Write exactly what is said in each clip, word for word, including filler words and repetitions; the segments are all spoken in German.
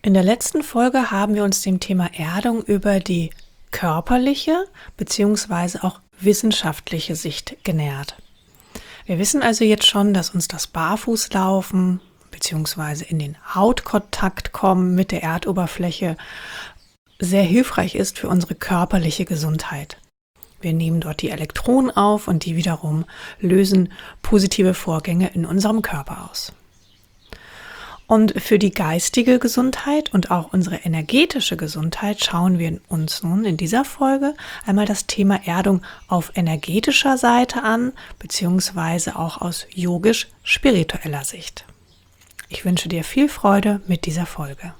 In der letzten Folge haben wir uns dem Thema Erdung über die körperliche bzw. auch wissenschaftliche Sicht genähert. Wir wissen also jetzt schon, dass uns das Barfußlaufen bzw. in den Hautkontakt kommen mit der Erdoberfläche sehr hilfreich ist für unsere körperliche Gesundheit. Wir nehmen dort die Elektronen auf und die wiederum lösen positive Vorgänge in unserem Körper aus. Und für die geistige Gesundheit und auch unsere energetische Gesundheit schauen wir uns nun in dieser Folge einmal das Thema Erdung auf energetischer Seite an, beziehungsweise auch aus yogisch-spiritueller Sicht. Ich wünsche dir viel Freude mit dieser Folge.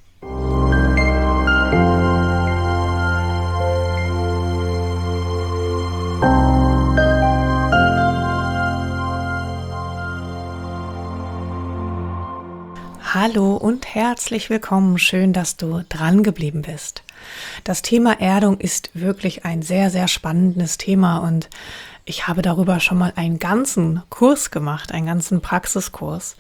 Hallo und herzlich willkommen. Schön, dass du dran geblieben bist. Das Thema Erdung ist wirklich ein sehr, sehr spannendes Thema und ich habe darüber schon mal einen ganzen Kurs gemacht, einen ganzen Praxiskurs.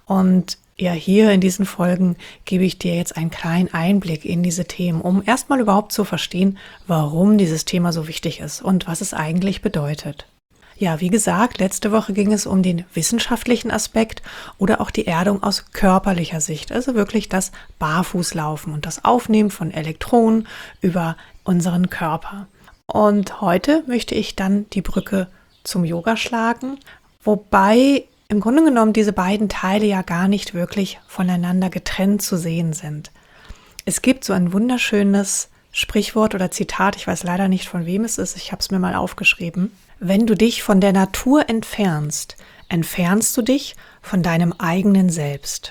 Und ja, hier in diesen Folgen gebe ich dir jetzt einen kleinen Einblick in diese Themen, um erstmal überhaupt zu verstehen, warum dieses Thema so wichtig ist und was es eigentlich bedeutet. Ja, wie gesagt, letzte Woche ging es um den wissenschaftlichen Aspekt oder auch die Erdung aus körperlicher Sicht, also wirklich das Barfußlaufen und das Aufnehmen von Elektronen über unseren Körper. Und heute möchte ich dann die Brücke zum Yoga schlagen, wobei im Grunde genommen diese beiden Teile ja gar nicht wirklich voneinander getrennt zu sehen sind. Es gibt so ein wunderschönes Sprichwort oder Zitat, ich weiß leider nicht, von wem es ist, ich habe es mir mal aufgeschrieben. Wenn du dich von der Natur entfernst, entfernst du dich von deinem eigenen Selbst.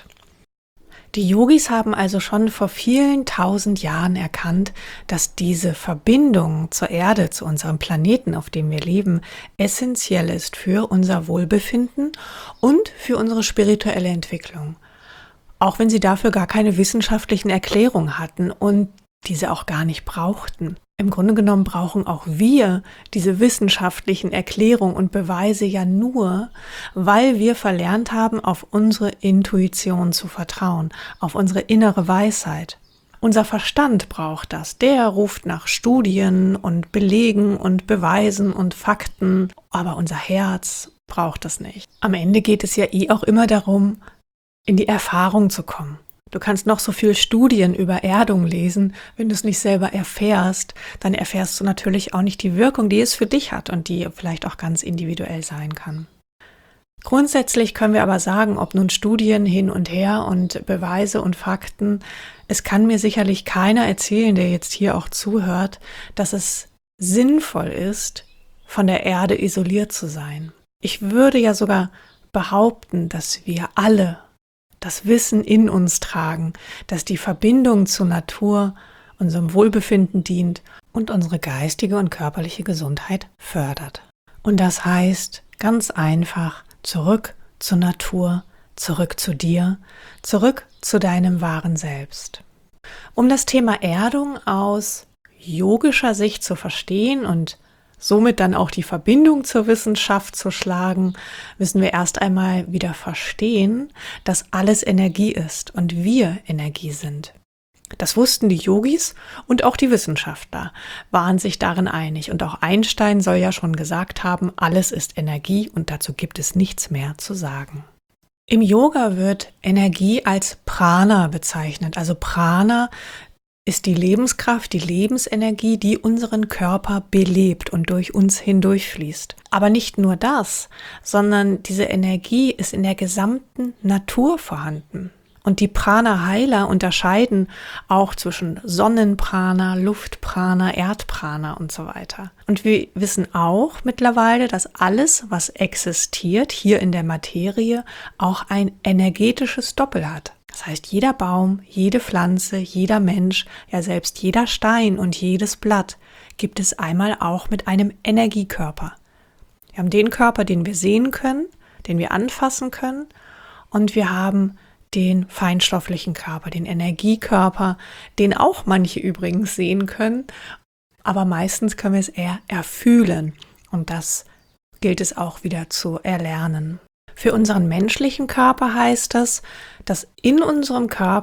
Die Yogis haben also schon vor vielen tausend Jahren erkannt, dass diese Verbindung zur Erde, zu unserem Planeten, auf dem wir leben, essentiell ist für unser Wohlbefinden und für unsere spirituelle Entwicklung. Auch wenn sie dafür gar keine wissenschaftlichen Erklärungen hatten und diese auch gar nicht brauchten. Im Grunde genommen brauchen auch wir diese wissenschaftlichen Erklärungen und Beweise ja nur, weil wir verlernt haben, auf unsere Intuition zu vertrauen, auf unsere innere Weisheit. Unser Verstand braucht das. Der ruft nach Studien und Belegen und Beweisen und Fakten, aber unser Herz braucht das nicht. Am Ende geht es ja eh auch immer darum, in die Erfahrung zu kommen. Du kannst noch so viel Studien über Erdung lesen, wenn du es nicht selber erfährst, dann erfährst du natürlich auch nicht die Wirkung, die es für dich hat und die vielleicht auch ganz individuell sein kann. Grundsätzlich können wir aber sagen, ob nun Studien hin und her und Beweise und Fakten, es kann mir sicherlich keiner erzählen, der jetzt hier auch zuhört, dass es sinnvoll ist, von der Erde isoliert zu sein. Ich würde ja sogar behaupten, dass wir alle das Wissen in uns tragen, dass die Verbindung zur Natur unserem Wohlbefinden dient und unsere geistige und körperliche Gesundheit fördert. Und das heißt ganz einfach zurück zur Natur, zurück zu dir, zurück zu deinem wahren Selbst. Um das Thema Erdung aus yogischer Sicht zu verstehen und somit dann auch die Verbindung zur Wissenschaft zu schlagen, müssen wir erst einmal wieder verstehen, dass alles Energie ist und wir Energie sind. Das wussten die Yogis und auch die Wissenschaftler waren sich darin einig. Und auch Einstein soll ja schon gesagt haben, alles ist Energie und dazu gibt es nichts mehr zu sagen. Im Yoga wird Energie als Prana bezeichnet, also Prana ist die Lebenskraft, die Lebensenergie, die unseren Körper belebt und durch uns hindurchfließt. Aber nicht nur das, sondern diese Energie ist in der gesamten Natur vorhanden. Und die Prana-Heiler unterscheiden auch zwischen Sonnenprana, Luftprana, Erdprana und so weiter. Und wir wissen auch mittlerweile, dass alles, was existiert hier in der Materie, auch ein energetisches Doppel hat. Das heißt, jeder Baum, jede Pflanze, jeder Mensch, ja selbst jeder Stein und jedes Blatt gibt es einmal auch mit einem Energiekörper. Wir haben den Körper, den wir sehen können, den wir anfassen können und wir haben den feinstofflichen Körper, den Energiekörper, den auch manche übrigens sehen können, aber meistens können wir es eher erfühlen und das gilt es auch wieder zu erlernen. Für unseren menschlichen Körper heißt das, dass in unserem Körper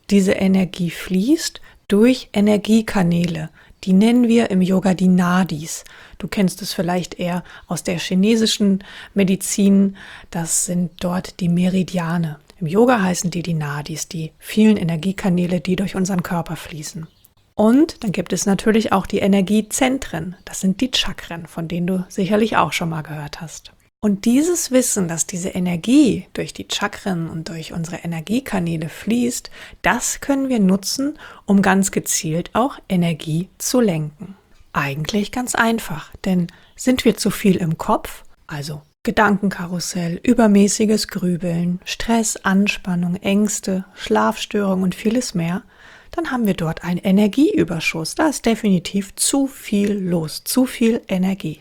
diese Energie fließt durch Energiekanäle. Die nennen wir im Yoga die Nadis. Du kennst es vielleicht eher aus der chinesischen Medizin. Das sind dort die Meridiane. Im Yoga heißen die die Nadis, die vielen Energiekanäle, die durch unseren Körper fließen. Und dann gibt es natürlich auch die Energiezentren. Das sind die Chakren, von denen du sicherlich auch schon mal gehört hast. Und dieses Wissen, dass diese Energie durch die Chakren und durch unsere Energiekanäle fließt, das können wir nutzen, um ganz gezielt auch Energie zu lenken. Eigentlich ganz einfach, denn sind wir zu viel im Kopf, also Gedankenkarussell, übermäßiges Grübeln, Stress, Anspannung, Ängste, Schlafstörungen und vieles mehr, dann haben wir dort einen Energieüberschuss. Da ist definitiv zu viel los, zu viel Energie.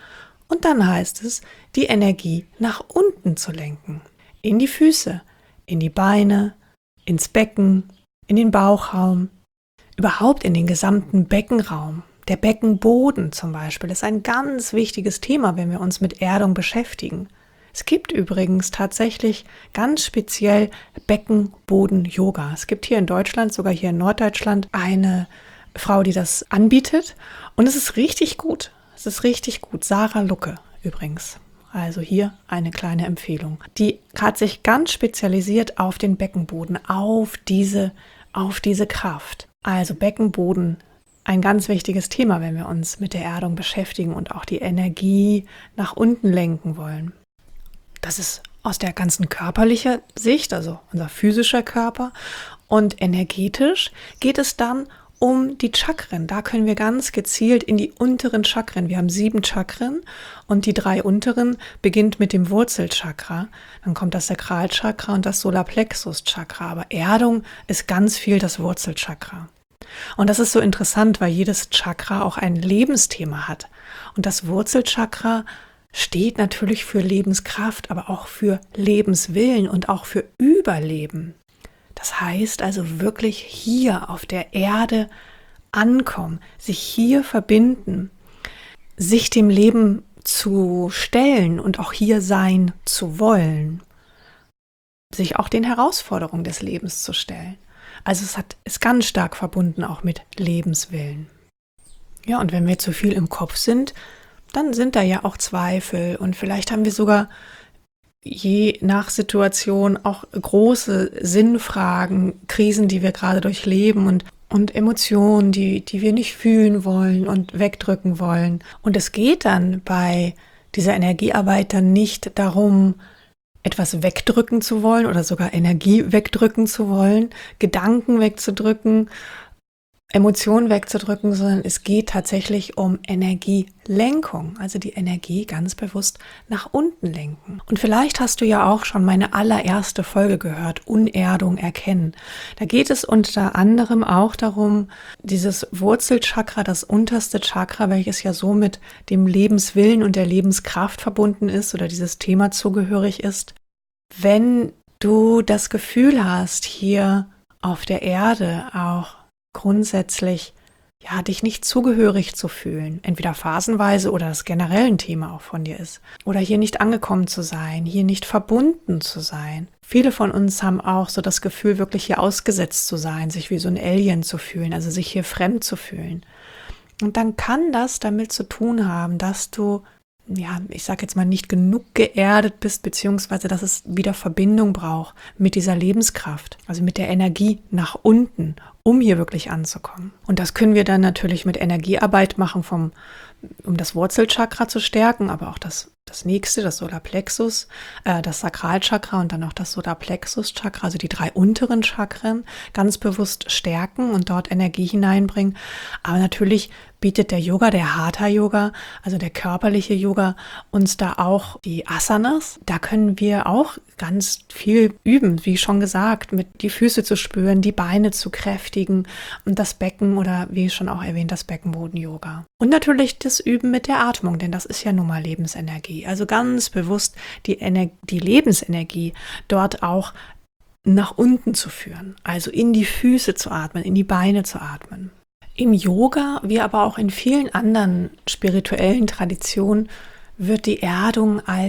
Und dann heißt es, die Energie nach unten zu lenken. In die Füße, in die Beine, ins Becken, in den Bauchraum, überhaupt in den gesamten Beckenraum. Der Beckenboden zum Beispiel ist ein ganz wichtiges Thema, wenn wir uns mit Erdung beschäftigen. Es gibt übrigens tatsächlich ganz speziell Beckenboden-Yoga. Es gibt hier in Deutschland, sogar hier in Norddeutschland, eine Frau, die das anbietet. Und es ist richtig gut. Es ist richtig gut. Sarah Lucke übrigens. Also hier eine kleine Empfehlung. Die hat sich ganz spezialisiert auf den Beckenboden, auf diese, auf diese Kraft. Also Beckenboden, ein ganz wichtiges Thema, wenn wir uns mit der Erdung beschäftigen und auch die Energie nach unten lenken wollen. Das ist aus der ganzen körperlichen Sicht, also unser physischer Körper. Und energetisch geht es dann um die Chakren. Da können wir ganz gezielt in die unteren Chakren. Wir haben sieben Chakren und die drei unteren beginnt mit dem Wurzelchakra. Dann kommt das Sakralchakra und das Solarplexuschakra. Aber Erdung ist ganz viel das Wurzelchakra. Und das ist so interessant, weil jedes Chakra auch ein Lebensthema hat. Und das Wurzelchakra steht natürlich für Lebenskraft, aber auch für Lebenswillen und auch für Überleben. Das heißt also wirklich hier auf der Erde ankommen, sich hier verbinden, sich dem Leben zu stellen und auch hier sein zu wollen, sich auch den Herausforderungen des Lebens zu stellen. Also es hat, ist ganz stark verbunden auch mit Lebenswillen. Ja, und wenn wir zu viel im Kopf sind, dann sind da ja auch Zweifel und vielleicht haben wir sogar je nach Situation auch große Sinnfragen, Krisen, die wir gerade durchleben und, und Emotionen, die, die wir nicht fühlen wollen und wegdrücken wollen. Und es geht dann bei dieser Energiearbeit dann nicht darum, etwas wegdrücken zu wollen oder sogar Energie wegdrücken zu wollen, Gedanken wegzudrücken, Emotionen wegzudrücken, sondern es geht tatsächlich um Energielenkung, also die Energie ganz bewusst nach unten lenken. Und vielleicht hast du ja auch schon meine allererste Folge gehört, Unerdung erkennen. Da geht es unter anderem auch darum, dieses Wurzelchakra, das unterste Chakra, welches ja so mit dem Lebenswillen und der Lebenskraft verbunden ist oder dieses Thema zugehörig ist. Wenn du das Gefühl hast, hier auf der Erde auch grundsätzlich, ja, dich nicht zugehörig zu fühlen, entweder phasenweise oder das generell ein Thema auch von dir ist, oder hier nicht angekommen zu sein, hier nicht verbunden zu sein. Viele von uns haben auch so das Gefühl, wirklich hier ausgesetzt zu sein, sich wie so ein Alien zu fühlen, also sich hier fremd zu fühlen. Und dann kann das damit zu tun haben, dass du, ja, ich sag jetzt mal, nicht genug geerdet bist, beziehungsweise dass es wieder Verbindung braucht mit dieser Lebenskraft, also mit der Energie nach unten, um hier wirklich anzukommen. Und das können wir dann natürlich mit Energiearbeit machen, vom, um das Wurzelchakra zu stärken, aber auch das, das nächste, das Solarplexus, äh, das Sakralchakra und dann auch das Solarplexuschakra, also die drei unteren Chakren, ganz bewusst stärken und dort Energie hineinbringen. Aber natürlich bietet der Yoga, der Hatha-Yoga, also der körperliche Yoga, uns da auch die Asanas. Da können wir auch ganz viel üben, wie schon gesagt, mit die Füße zu spüren, die Beine zu kräftigen und das Becken oder wie schon auch erwähnt, das Beckenboden-Yoga. Und natürlich das Üben mit der Atmung, denn das ist ja nun mal Lebensenergie. Also ganz bewusst die, Ener- die Lebensenergie dort auch nach unten zu führen, also in die Füße zu atmen, in die Beine zu atmen. Im Yoga, wie aber auch in vielen anderen spirituellen Traditionen, wird die Erdung als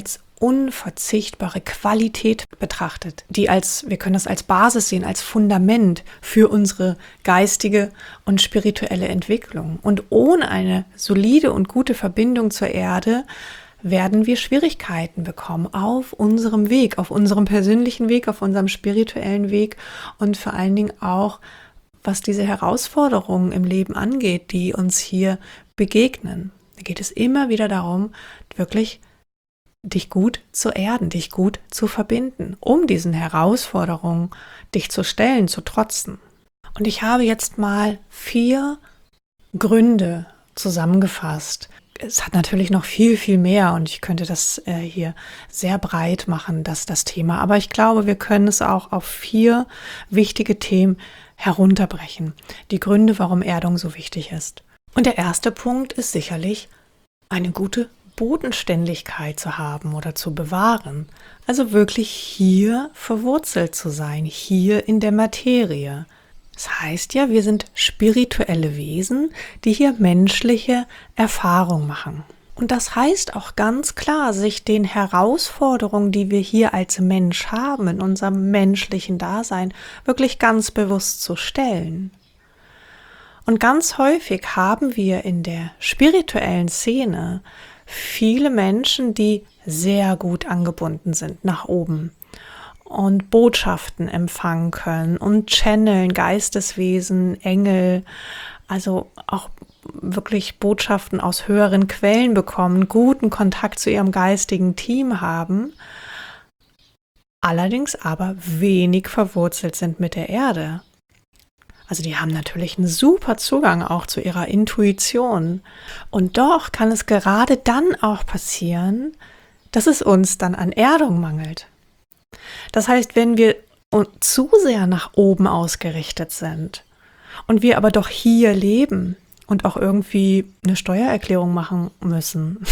unverzichtbare Qualität betrachtet, die als, wir können das als Basis sehen, als Fundament für unsere geistige und spirituelle Entwicklung. Und ohne eine solide und gute Verbindung zur Erde werden wir Schwierigkeiten bekommen auf unserem Weg, auf unserem persönlichen Weg, auf unserem spirituellen Weg und vor allen Dingen auch, was diese Herausforderungen im Leben angeht, die uns hier begegnen. Da geht es immer wieder darum, wirklich dich gut zu erden, dich gut zu verbinden, um diesen Herausforderungen dich zu stellen, zu trotzen. Und ich habe jetzt mal vier Gründe zusammengefasst. Es hat natürlich noch viel, viel mehr und ich könnte das äh, hier sehr breit machen, das, das Thema. Aber ich glaube, wir können es auch auf vier wichtige Themen herunterbrechen. Die Gründe, warum Erdung so wichtig ist. Und der erste Punkt ist sicherlich eine gute Bodenständigkeit zu haben oder zu bewahren. Also wirklich hier verwurzelt zu sein, hier in der Materie. Das heißt ja, wir sind spirituelle Wesen, die hier menschliche Erfahrung machen. Und das heißt auch ganz klar, sich den Herausforderungen, die wir hier als Mensch haben, in unserem menschlichen Dasein, wirklich ganz bewusst zu stellen. Und ganz häufig haben wir in der spirituellen Szene viele Menschen, die sehr gut angebunden sind nach oben und Botschaften empfangen können und channeln, Geisteswesen, Engel, also auch wirklich Botschaften aus höheren Quellen bekommen, guten Kontakt zu ihrem geistigen Team haben, allerdings aber wenig verwurzelt sind mit der Erde. Also die haben natürlich einen super Zugang auch zu ihrer Intuition. Und doch kann es gerade dann auch passieren, dass es uns dann an Erdung mangelt. Das heißt, wenn wir zu sehr nach oben ausgerichtet sind und wir aber doch hier leben und auch irgendwie eine Steuererklärung machen müssen,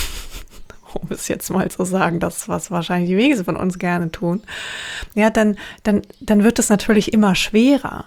um es jetzt mal zu sagen, das, was wahrscheinlich die wenigsten von uns gerne tun, ja, dann, dann, dann wird es natürlich immer schwerer.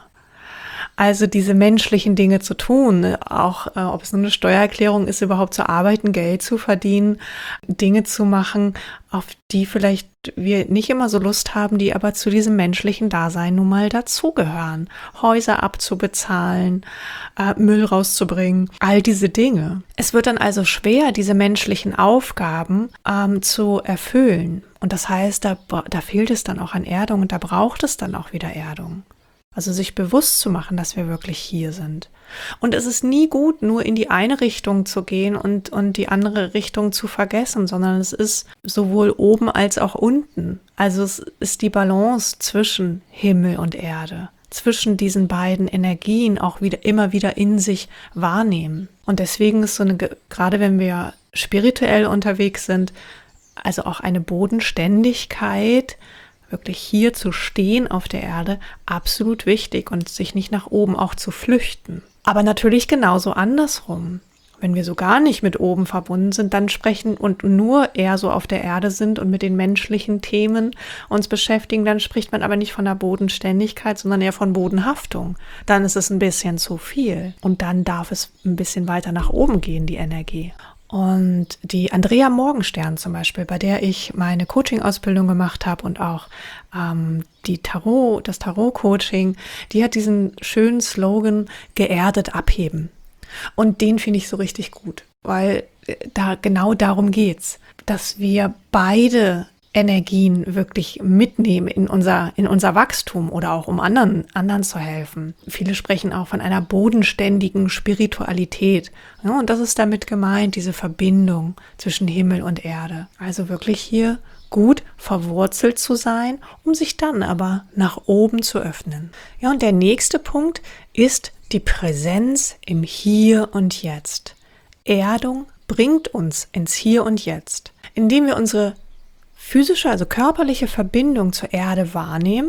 Also diese menschlichen Dinge zu tun, auch äh, ob es nur eine Steuererklärung ist, überhaupt zu arbeiten, Geld zu verdienen, Dinge zu machen, auf die vielleicht wir nicht immer so Lust haben, die aber zu diesem menschlichen Dasein nun mal dazugehören. Häuser abzubezahlen, äh, Müll rauszubringen, all diese Dinge. Es wird dann also schwer, diese menschlichen Aufgaben ähm, zu erfüllen. Und das heißt, da, da fehlt es dann auch an Erdung und da braucht es dann auch wieder Erdung. Also sich bewusst zu machen, dass wir wirklich hier sind. Und es ist nie gut, nur in die eine Richtung zu gehen und, und die andere Richtung zu vergessen, sondern es ist sowohl oben als auch unten. Also es ist die Balance zwischen Himmel und Erde, zwischen diesen beiden Energien auch wieder immer wieder in sich wahrnehmen. Und deswegen ist so eine, gerade wenn wir spirituell unterwegs sind, also auch eine Bodenständigkeit, wirklich hier zu stehen auf der Erde, absolut wichtig und sich nicht nach oben auch zu flüchten. Aber natürlich genauso andersrum. Wenn wir so gar nicht mit oben verbunden sind, dann sprechen und nur eher so auf der Erde sind und mit den menschlichen Themen uns beschäftigen, dann spricht man aber nicht von der Bodenständigkeit, sondern eher von Bodenhaftung. Dann ist es ein bisschen zu viel und dann darf es ein bisschen weiter nach oben gehen, die Energie. Und die Andrea Morgenstern zum Beispiel, bei der ich meine Coaching-Ausbildung gemacht habe und auch ähm, die Tarot, das Tarot-Coaching, die hat diesen schönen Slogan geerdet abheben. Und den finde ich so richtig gut, weil da genau darum geht's, dass wir beide Energien wirklich mitnehmen in unser, in unser Wachstum oder auch um anderen, anderen zu helfen. Viele sprechen auch von einer bodenständigen Spiritualität. Ja, und das ist damit gemeint, diese Verbindung zwischen Himmel und Erde. Also wirklich hier gut verwurzelt zu sein, um sich dann aber nach oben zu öffnen. Ja, und der nächste Punkt ist die Präsenz im Hier und Jetzt. Erdung bringt uns ins Hier und Jetzt, indem wir unsere physische, also körperliche Verbindung zur Erde wahrnehmen,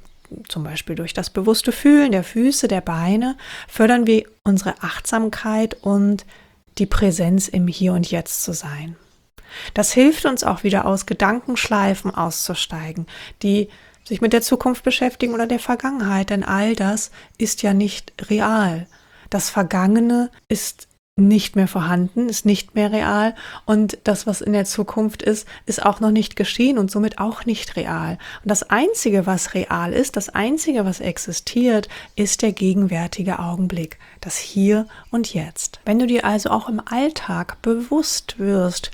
zum Beispiel durch das bewusste Fühlen der Füße, der Beine, fördern wir unsere Achtsamkeit und die Präsenz im Hier und Jetzt zu sein. Das hilft uns auch wieder aus Gedankenschleifen auszusteigen, die sich mit der Zukunft beschäftigen oder der Vergangenheit, denn all das ist ja nicht real. Das Vergangene ist nicht mehr vorhanden, ist nicht mehr real und das, was in der Zukunft ist, ist auch noch nicht geschehen und somit auch nicht real. Und das Einzige, was real ist, das Einzige, was existiert, ist der gegenwärtige Augenblick, das Hier und Jetzt. Wenn du dir also auch im Alltag bewusst wirst,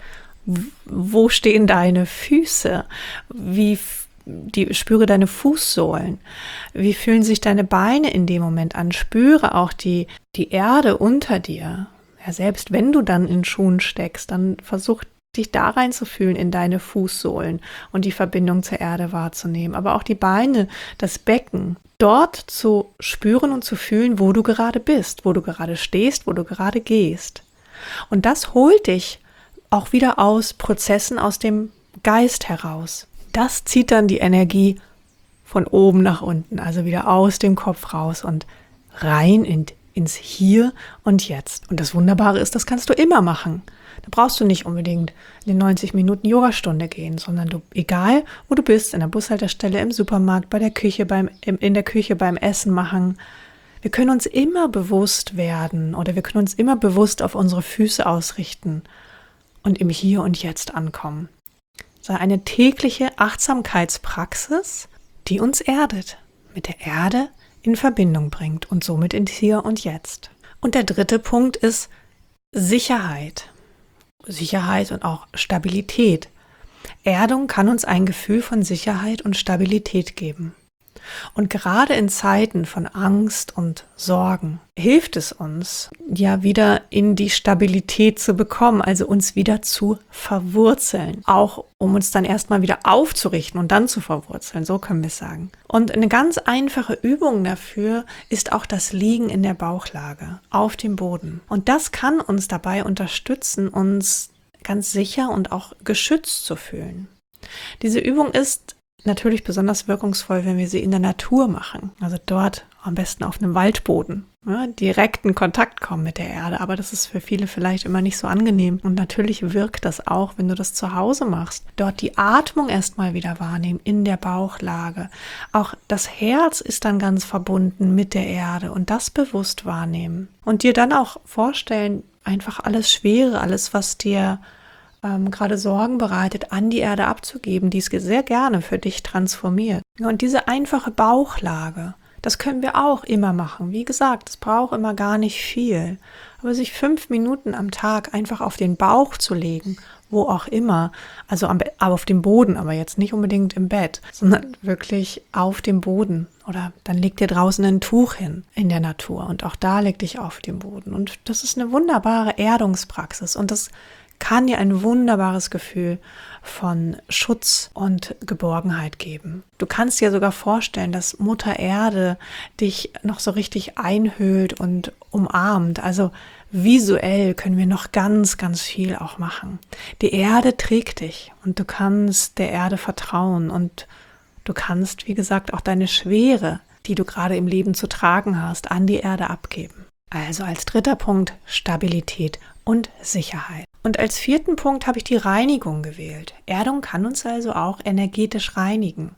wo stehen deine Füße, wie Die, spüre deine Fußsohlen. Wie fühlen sich deine Beine in dem Moment an? Spüre auch die, die Erde unter dir. Ja, selbst wenn du dann in Schuhen steckst, dann versuch dich da reinzufühlen in deine Fußsohlen und die Verbindung zur Erde wahrzunehmen. Aber auch die Beine, das Becken, dort zu spüren und zu fühlen, wo du gerade bist, wo du gerade stehst, wo du gerade gehst. Und das holt dich auch wieder aus Prozessen aus dem Geist heraus. Das zieht dann die Energie von oben nach unten, also wieder aus dem Kopf raus und rein in, ins Hier und Jetzt. Und das Wunderbare ist, das kannst du immer machen. Da brauchst du nicht unbedingt in den neunzig Minuten Yogastunde gehen, sondern du, egal wo du bist, in der Bushaltestelle, im Supermarkt, bei der Küche, beim, in der Küche beim Essen machen. Wir können uns immer bewusst werden oder wir können uns immer bewusst auf unsere Füße ausrichten und im Hier und Jetzt ankommen. Eine tägliche Achtsamkeitspraxis, die uns erdet, mit der Erde in Verbindung bringt und somit ins Hier und Jetzt. Und der dritte Punkt ist Sicherheit. Sicherheit und auch Stabilität. Erdung kann uns ein Gefühl von Sicherheit und Stabilität geben. Und gerade in Zeiten von Angst und Sorgen hilft es uns, ja wieder in die Stabilität zu bekommen, also uns wieder zu verwurzeln. Auch um uns dann erstmal wieder aufzurichten und dann zu verwurzeln, so können wir es sagen. Und eine ganz einfache Übung dafür ist auch das Liegen in der Bauchlage, auf dem Boden. Und das kann uns dabei unterstützen, uns ganz sicher und auch geschützt zu fühlen. Diese Übung ist natürlich besonders wirkungsvoll, wenn wir sie in der Natur machen. Also dort am besten auf einem Waldboden. Ja, direkt in Kontakt kommen mit der Erde. Aber das ist für viele vielleicht immer nicht so angenehm. Und natürlich wirkt das auch, wenn du das zu Hause machst. Dort die Atmung erstmal wieder wahrnehmen in der Bauchlage. Auch das Herz ist dann ganz verbunden mit der Erde und das bewusst wahrnehmen. Und dir dann auch vorstellen, einfach alles Schwere, alles, was dir Ähm, gerade Sorgen bereitet, an die Erde abzugeben, die es sehr gerne für dich transformiert. Und diese einfache Bauchlage, das können wir auch immer machen. Wie gesagt, es braucht immer gar nicht viel. Aber sich fünf Minuten am Tag einfach auf den Bauch zu legen, wo auch immer, also am, aber auf dem Boden, aber jetzt nicht unbedingt im Bett, sondern wirklich auf dem Boden. Oder dann leg dir draußen ein Tuch hin in der Natur und auch da leg dich auf dem Boden. Und das ist eine wunderbare Erdungspraxis und das kann dir ein wunderbares Gefühl von Schutz und Geborgenheit geben. Du kannst dir sogar vorstellen, dass Mutter Erde dich noch so richtig einhüllt und umarmt. Also visuell können wir noch ganz, ganz viel auch machen. Die Erde trägt dich und du kannst der Erde vertrauen und du kannst, wie gesagt, auch deine Schwere, die du gerade im Leben zu tragen hast, an die Erde abgeben. Also als dritter Punkt Stabilität und Sicherheit. Und als vierten Punkt habe ich die Reinigung gewählt. Erdung kann uns also auch energetisch reinigen.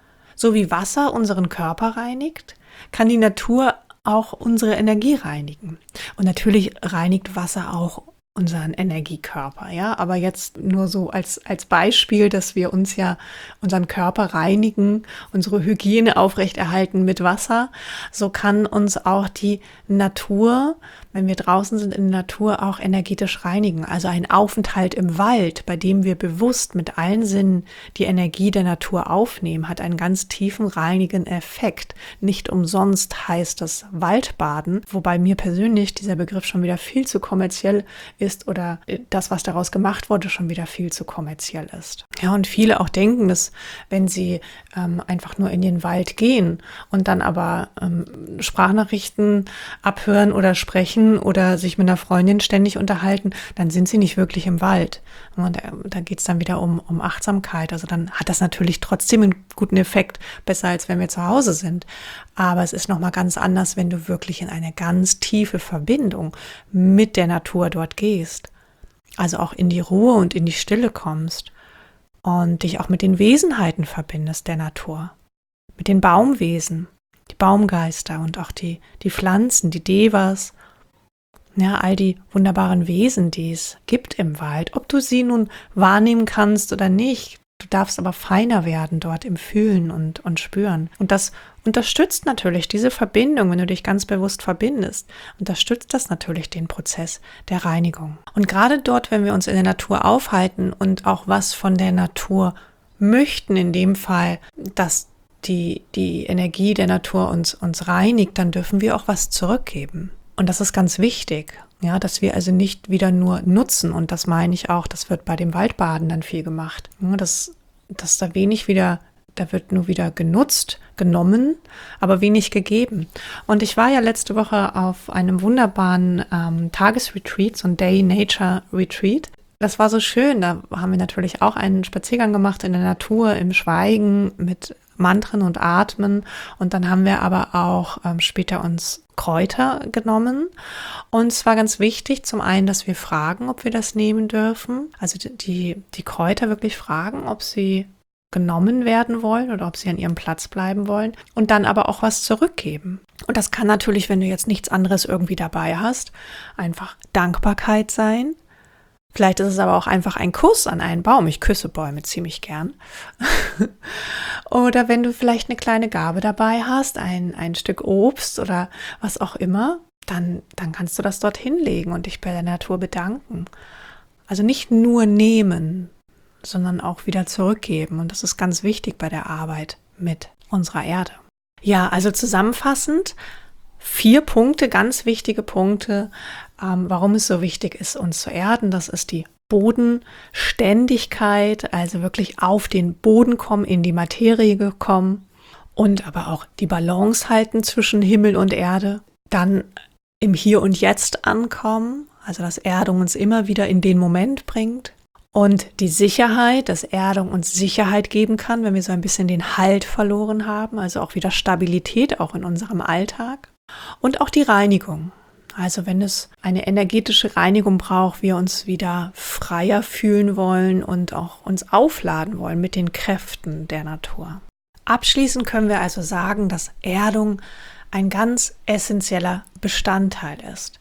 So wie Wasser unseren Körper reinigt, kann die Natur auch unsere Energie reinigen. Und natürlich reinigt Wasser auch unseren Energiekörper, ja, aber jetzt nur so als, als Beispiel, dass wir uns ja unseren Körper reinigen, unsere Hygiene aufrechterhalten mit Wasser, so kann uns auch die Natur, wenn wir draußen sind in der Natur, auch energetisch reinigen. Also ein Aufenthalt im Wald, bei dem wir bewusst mit allen Sinnen die Energie der Natur aufnehmen, hat einen ganz tiefen reinigenden Effekt. Nicht umsonst heißt das Waldbaden, wobei mir persönlich dieser Begriff schon wieder viel zu kommerziell ist oder das, was daraus gemacht wurde, schon wieder viel zu kommerziell ist. Ja, und viele auch denken, dass wenn sie ähm, einfach nur in den Wald gehen und dann aber ähm, Sprachnachrichten abhören oder sprechen oder sich mit einer Freundin ständig unterhalten, dann sind sie nicht wirklich im Wald. Und da, da geht es dann wieder um, um Achtsamkeit. Also dann hat das natürlich trotzdem einen guten Effekt, besser als wenn wir zu Hause sind. Aber es ist nochmal ganz anders, wenn du wirklich in eine ganz tiefe Verbindung mit der Natur dort gehst. Also auch in die Ruhe und in die Stille kommst und dich auch mit den Wesenheiten verbindest der Natur. Mit den Baumwesen, die Baumgeister und auch die, die Pflanzen, die Devas Ja, all die wunderbaren Wesen, die es gibt im Wald, ob du sie nun wahrnehmen kannst oder nicht. Du darfst aber feiner werden dort im Fühlen und, und Spüren. Und das unterstützt natürlich diese Verbindung, wenn du dich ganz bewusst verbindest, unterstützt das natürlich den Prozess der Reinigung. Und gerade dort, wenn wir uns in der Natur aufhalten und auch was von der Natur möchten, in dem Fall, dass die, die Energie der Natur uns, uns reinigt, dann dürfen wir auch was zurückgeben. Und das ist ganz wichtig, ja, dass wir also nicht wieder nur nutzen. Und das meine ich auch, das wird bei dem Waldbaden dann viel gemacht. Ja, dass, dass da wenig wieder, da wird nur wieder genutzt, genommen, aber wenig gegeben. Und ich war ja letzte Woche auf einem wunderbaren ähm, Tagesretreat, so ein Day Nature Retreat. Das war so schön, da haben wir natürlich auch einen Spaziergang gemacht in der Natur, im Schweigen, mit Mantren und Atmen. Und dann haben wir aber auch ähm, später uns Kräuter genommen. Und es war ganz wichtig, zum einen, dass wir fragen, ob wir das nehmen dürfen. Also die, die Kräuter wirklich fragen, ob sie genommen werden wollen oder ob sie an ihrem Platz bleiben wollen. Und dann aber auch was zurückgeben. Und das kann natürlich, wenn du jetzt nichts anderes irgendwie dabei hast, einfach Dankbarkeit sein. Vielleicht ist es aber auch einfach ein Kuss an einen Baum. Ich küsse Bäume ziemlich gern. Oder wenn du vielleicht eine kleine Gabe dabei hast, ein, ein Stück Obst oder was auch immer, dann, dann kannst du das dort hinlegen und dich bei der Natur bedanken. Also nicht nur nehmen, sondern auch wieder zurückgeben. Und das ist ganz wichtig bei der Arbeit mit unserer Erde. Ja, also zusammenfassend, vier Punkte, ganz wichtige Punkte, ähm, warum es so wichtig ist, uns zu erden. Das ist die Bodenständigkeit, also wirklich auf den Boden kommen, in die Materie kommen und aber auch die Balance halten zwischen Himmel und Erde. Dann im Hier und Jetzt ankommen, also dass Erdung uns immer wieder in den Moment bringt. Und die Sicherheit, dass Erdung uns Sicherheit geben kann, wenn wir so ein bisschen den Halt verloren haben, also auch wieder Stabilität auch in unserem Alltag. Und auch die Reinigung. Also wenn es eine energetische Reinigung braucht, wir uns wieder freier fühlen wollen und auch uns aufladen wollen mit den Kräften der Natur. Abschließend können wir also sagen, dass Erdung ein ganz essentieller Bestandteil ist,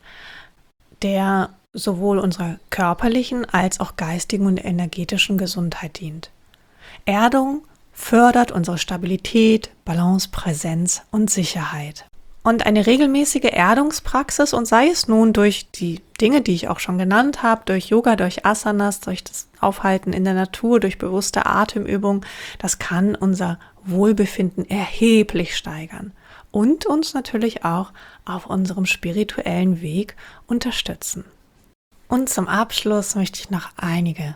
der sowohl unserer körperlichen als auch geistigen und energetischen Gesundheit dient. Erdung fördert unsere Stabilität, Balance, Präsenz und Sicherheit. Und eine regelmäßige Erdungspraxis, und sei es nun durch die Dinge, die ich auch schon genannt habe, durch Yoga, durch Asanas, durch das Aufhalten in der Natur, durch bewusste Atemübung, das kann unser Wohlbefinden erheblich steigern und uns natürlich auch auf unserem spirituellen Weg unterstützen. Und zum Abschluss möchte ich noch einige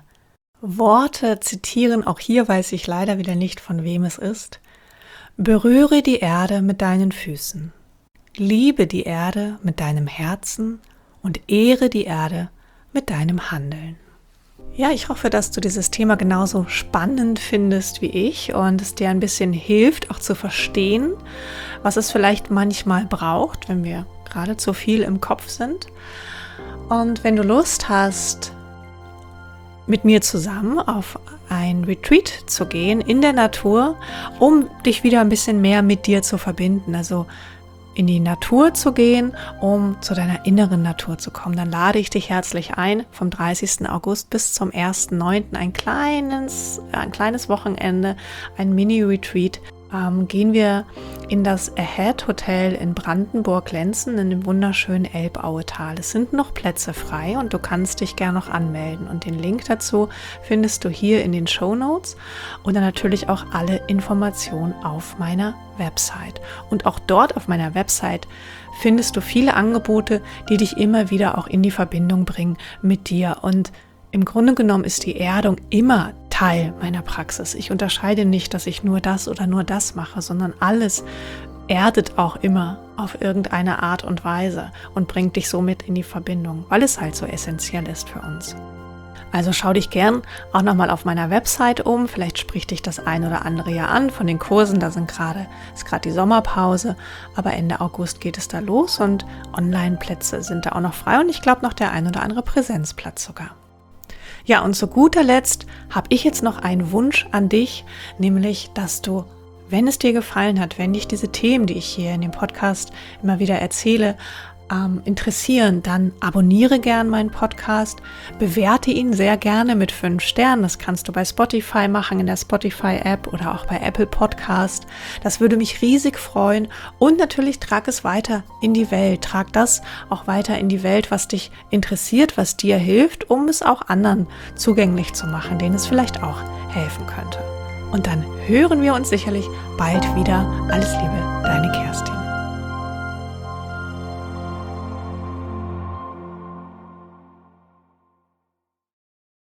Worte zitieren. Auch hier weiß ich leider wieder nicht, von wem es ist. Berühre die Erde mit deinen Füßen. Liebe die Erde mit deinem Herzen und ehre die Erde mit deinem Handeln. Ja, ich hoffe, dass du dieses Thema genauso spannend findest wie ich und es dir ein bisschen hilft, auch zu verstehen, was es vielleicht manchmal braucht, wenn wir gerade zu viel im Kopf sind. Und wenn du Lust hast, mit mir zusammen auf ein Retreat zu gehen in der Natur, um dich wieder ein bisschen mehr mit dir zu verbinden, also in die Natur zu gehen, um zu deiner inneren Natur zu kommen, dann lade ich dich herzlich ein, vom dreißigsten August bis zum ersten neunten ein kleines, ein kleines Wochenende, ein Mini-Retreat. Ähm, gehen wir in das Ahead Hotel in Brandenburg-Lenzen in dem wunderschönen Elbauetal. Es sind noch Plätze frei und du kannst dich gerne noch anmelden. Und den Link dazu findest du hier in den Shownotes und dann natürlich auch alle Informationen auf meiner Website. Und auch dort auf meiner Website findest du viele Angebote, die dich immer wieder auch in die Verbindung bringen mit dir. Und im Grunde genommen ist die Erdung immer Teil meiner Praxis. Ich unterscheide nicht, dass ich nur das oder nur das mache, sondern alles erdet auch immer auf irgendeine Art und Weise und bringt dich somit in die Verbindung, weil es halt so essentiell ist für uns. Also schau dich gern auch nochmal auf meiner Website um, vielleicht spricht dich das ein oder andere ja an von den Kursen, da sind gerade, ist gerade die Sommerpause, aber Ende August geht es da los und Online-Plätze sind da auch noch frei und ich glaube noch der ein oder andere Präsenzplatz sogar. Ja, und zu guter Letzt habe ich jetzt noch einen Wunsch an dich, nämlich, dass du, wenn es dir gefallen hat, wenn dich diese Themen, die ich hier in dem Podcast immer wieder erzähle, ähm, interessieren, dann abonniere gern meinen Podcast, bewerte ihn sehr gerne mit fünf Sternen. Das kannst du bei Spotify machen, in der Spotify-App oder auch bei Apple Podcast. Das würde mich riesig freuen und natürlich trag es weiter in die Welt. Trag das auch weiter in die Welt, was dich interessiert, was dir hilft, um es auch anderen zugänglich zu machen, denen es vielleicht auch helfen könnte. Und dann hören wir uns sicherlich bald wieder. Alles Liebe.